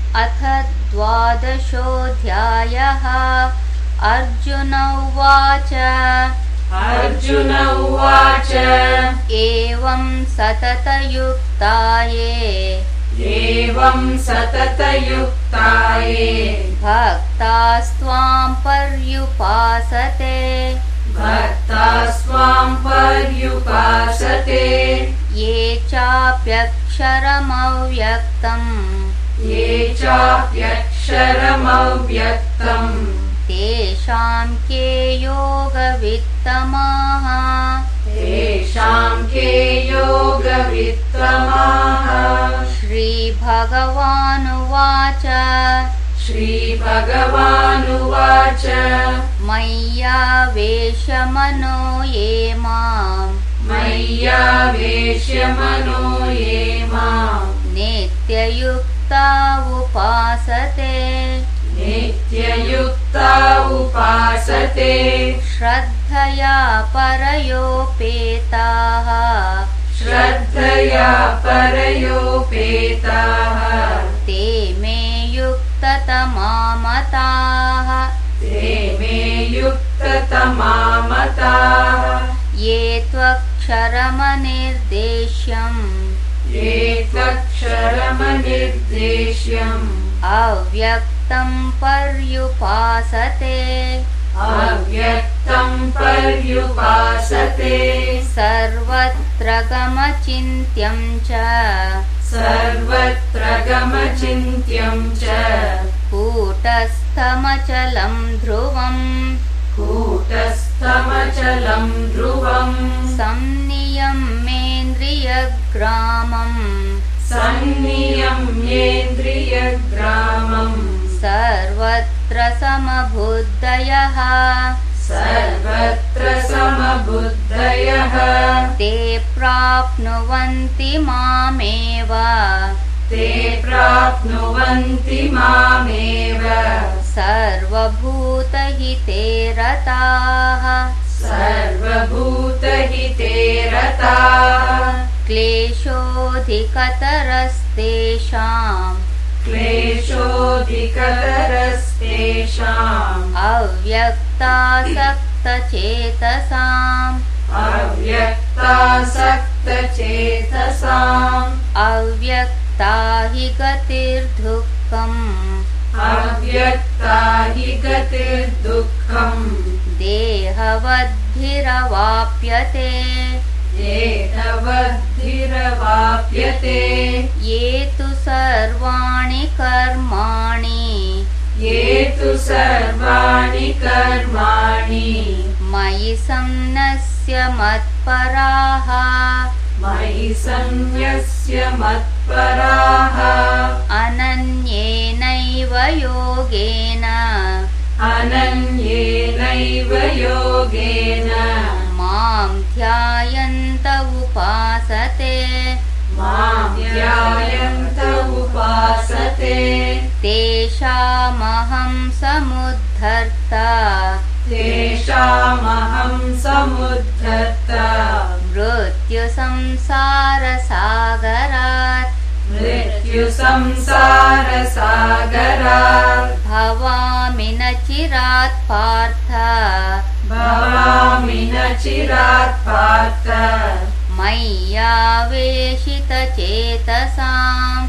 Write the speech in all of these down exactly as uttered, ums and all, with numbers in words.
अथ द्वादशोऽध्यायः। अर्जुन उवाच अर्जुन उवाच एवं सततयुक्ता ये एवं सततयुक्ता ये भक्तास्त्वां पर्युपासते भक्तास्त्वां पर्युपासते ये चाप्यक्षरमव्यक्तम् ये चाप्यक्षरमव्यक्तम् तेषां के योगवित्तमाः तेषां के योगवित्तमाः। श्रीभगवानुवाच श्रीभगवानुवाच मय्यावेशमनो ये माम् मय्यावेश्य मनो ये माम् नित्ययुक्ता उपासते नित्ययुक्ता उपासते श्रद्धया परयोपेताः श्रद्धया परयोपेताः ते मे युक्ततमा मताः ते मे युक्ततमा मताः। ये त्वक्षरमनिर्देश्यम् ये त्वक्षरमनिर्देश्यम् अव्यक्तं पर्युपासते अव्यक्तं पर्युपासते सर्वत्र गमचिन्त्यं च सर्वत्र गमचिन्त्यं च कूटस्थमचलं ध्रुवम् कूटस्थमचलं ध्रुवम् संनियम्येन्द्रियग्रामम् संनियम्येन्द्रियग्रामम् सर्वत्र समबुद्धयः सर्वत्र समबुद्धयः ते प्राप्नुवन्ति मामेव ते प्राप्नुवन्ति मामेव सर्वभूतहिते रताः सर्वभूतहिते रताः क्लेशोऽधिकतरस्तेषाम् क्लेशोऽधिकतरस्तेषाम् अव्यक्तासक्तचेतसाम् अव्यक्तासक्तचेतसाम् अव्यक्ता हि गतिर्दुःखम् अव्यक्ता हि गतिर्दुःखम् देहवद्भिरवाप्यते देहवद्भिरवाप्यते ये तु सर्वाणि कर्माणि ये तु सर्वाणि कर्माणि मयि सन्न्यस्य मत्पराः मयि सन्न्यस्य मत्पराः अनन्येनैव योगेन अनन्येनैव योगेन मां ध्यायन्त उपासते मां ध्यायन्त उपासते तेषामहं समुद्धर्ता तेषामहं समुद्धर्ता मृत्युसंसारसागरात् मृत्युसंसारसागरात् भवामि न चिरात् पार्थ भवामि न चिरात् पार्थ मय्यावेशितचेतसाम्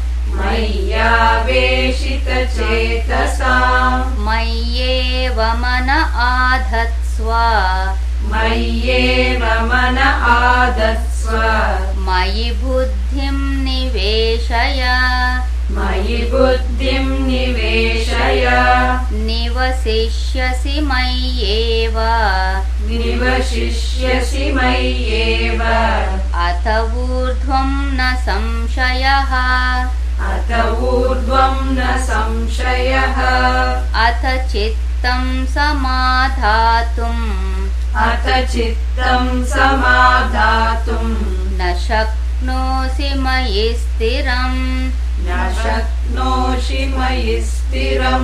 मय्यावेशितचेतसाम् मय्येव मन आधत्स्व मय्येव मन आधत्स्व मयि बुद्धिं निवेशय मयि बुद्धिं निवेशय निवसिष्यसि मय्येव निवसिष्यसि मय्येव अथ ऊर्ध्वं न संशयः अथ ऊर्ध्वं न संशयः अथ चित्तं समाधातुम् अथ चित्तं समाधातुं न शक्नोषि मयि स्थिरम् न शक्नोषि मयि स्थिरम्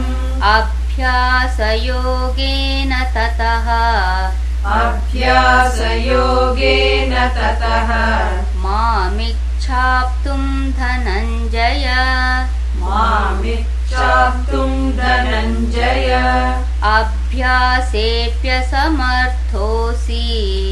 अभ्यासयोगेन ततः अभ्यासयोगेन ततः मामिच्छाप्तुं धनञ्जय मामिच्छाप्तुं चाप्तुं धनञ्जय अभ्यासेऽप्यसमर्थोऽसि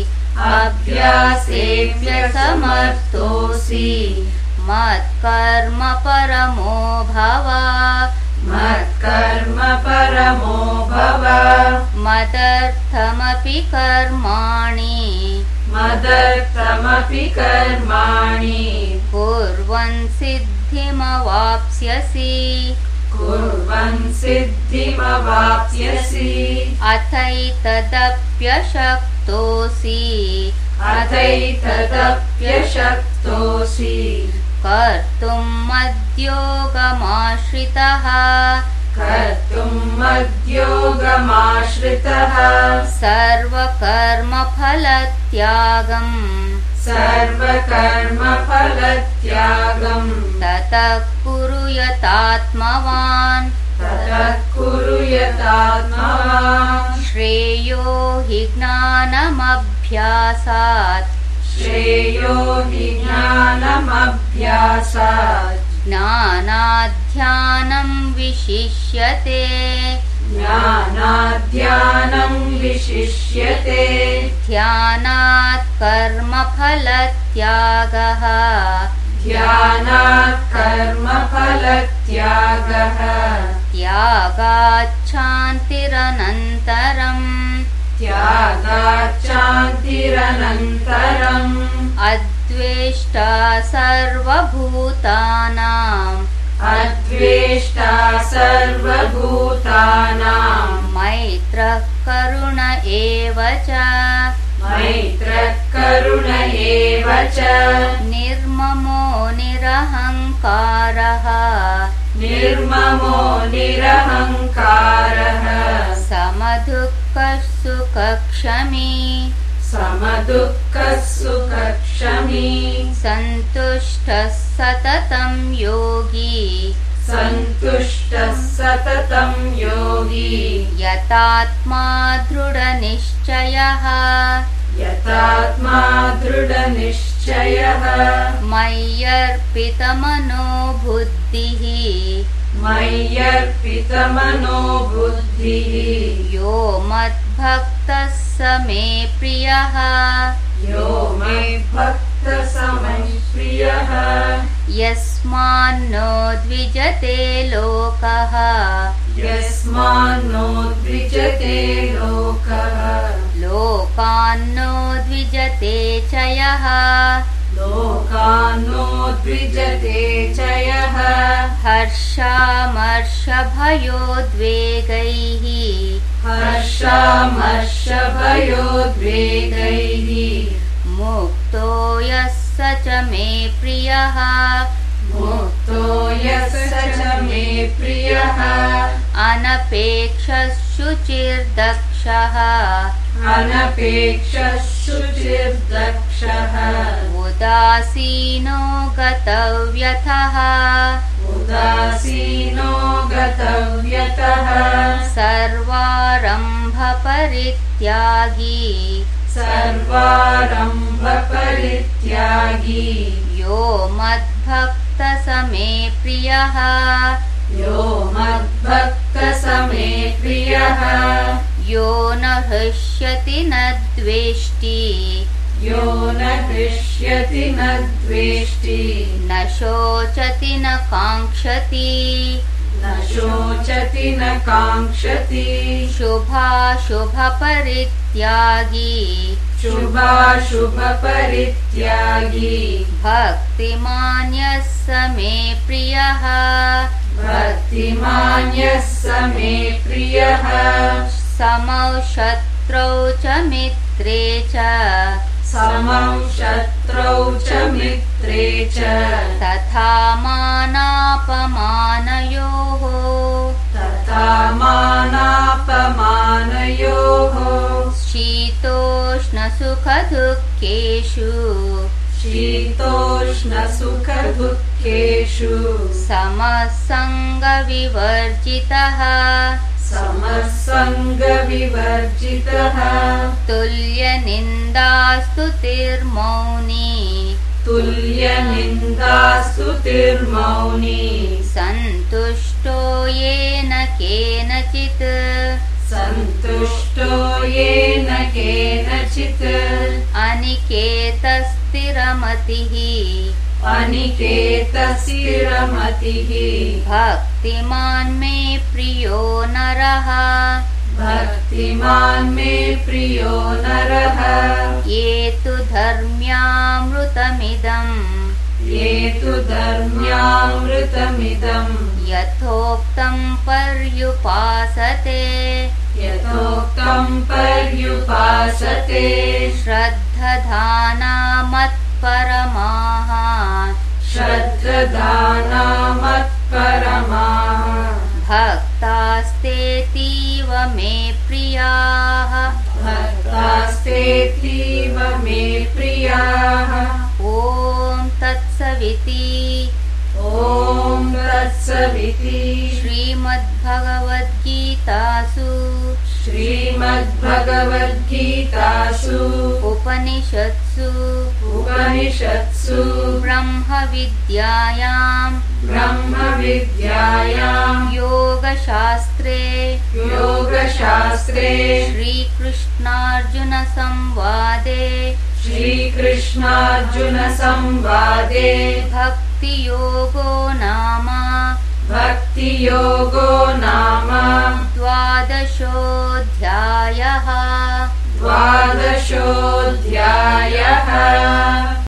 अभ्यासेऽप्यसमर्थोऽसि मत्कर्म परमो भव मत्कर्म परमो भव मदर्थमपि कर्माणि मदर्थमपि कर्माणि कुर्वन् सिद्धिमवाप्स्यसि कुर्वन् सिद्धिमवाप्स्यसि अथैतदप्यशक्तोऽसि अथैतदप्यशक्तोऽसि कर्तुम् मद्योगमाश्रितः कर्तुम् मद्योगमाश्रितः सर्वकर्मफलत्यागम् सर्वकर्मफलत्यागम् ततः कुरु यतात्मवान् ततः कुरु यतात्मवान् श्रेयो हि ज्ञानमभ्यासात् श्रेयो हि ज्ञानमभ्यासात् ज्ञानाध्यानं विशिष्यते ज्ञानाध्यानं विशिष्यते ध्यानात् कर्मफलत्यागः ध्यानात् कर्मफलत्यागः त्यागात् शान्तिरनन्तरम् त्यागात् शान्तिरनन्तरम् अद्वेष्टा सर्वभूतानां अद्वेष्टा सर्वभूतानां मैत्रः करुण एव च मैत्रः करुण एव च निर्ममो निरहङ्कारः निर्ममो निरहङ्कारः समदुःखः सुखक्षमी समदुःखः सुखक्षमी सन्तुष्टः सततं योगी सन्तुष्टः सततं योगी यतात्मा दृढनिश्चयः यतात्मा दृढनिश्चयः मय्यर्पितमनो बुद्धिः मय्यर्पितमनो बुद्धिः यो मद्भक्तः स मे प्रियः यो मे भक्तः स मे प्रियः यस्मान्नो द्विजते लोकः यस्मान्नो द्विजते लोकः लोकान्नो द्विजते च यः लोकान्नो द्विजते च यः हर्षामर्षभयोद्वेगैः हर्षामर्षभयोद्वेगैः मुक्तो यः स च मे प्रियः मुक्तो यः स च मे प्रियः अनपेक्षः शुचिर्दक्षः अनपेक्षः शुचिर्दक्षः उदासीनो गतव्यथः उदासीनो गतव्यतः सर्वारम्भपरित्यागी सर्वारम्भपरित्यागी यो मद्भक्तः स मे प्रियः यो मद्भक्तः स मे प्रियः यो न हृष्यति न द्वेष्टि यो न हृष्यति न द्वेष्टि न शोचति न काङ्क्षति न शोचति न काङ्क्षति शुभाशुभपरित्यागी शुभाशुभपरित्यागी भक्तिमान्यः स मे प्रियः भक्तिमान्यः स मे प्रियः समौ शत्रौ च मित्रे च समौ शत्रौ च मित्रे च तथा मानापमानयोः तथा मानापमानयोः शीतोष्णसुखदुःखेषु शीतोष्णसुखदुःखेषु समसङ्गविवर्जितः समसङ्गविवर्जितः तुल्यनिन्दास्तुतिर्मौनी तुल्यनिन्दास्तुतिर्मौनी स्तुतिर्मौनी सन्तुष्टो येन केनचित् सन्तुष्टो येन केनचित् अनिकेतस्थिरमतिः अनिकेतस्थिरमतिः भक्तिमान् मे प्रियो नरः भक्तिमान् मे प्रियो नरः ये तु धर्म्यामृतमिदम् ये तु धर्म्यामृतमिदम् यथोक्तं पर्युपासते यथोक्तं पर्युपासते श्रद्धधाना मत्परमाः श्रद्धधाना मत्परमाः भक्तास्तेतीव मे प्रियाः भक्तास्तेतीव मे प्रियाः ॐ तत्सविति ॐ तत्सविति श्रीमद्भगवद्गीतासु श्रीमद्भगवद्गीतासु उपनिषत्सु उपनिषत्सु ब्रह्मविद्यायां ब्रह्मविद्यायां योगशास्त्रे योगशास्त्रे श्रीकृष्णार्जुनसंवादे श्रीकृष्णार्जुनसंवादे भक्तियोगो नाम भक्तियोगो नाम द्वादशोऽध्यायः द्वादशोऽध्यायः।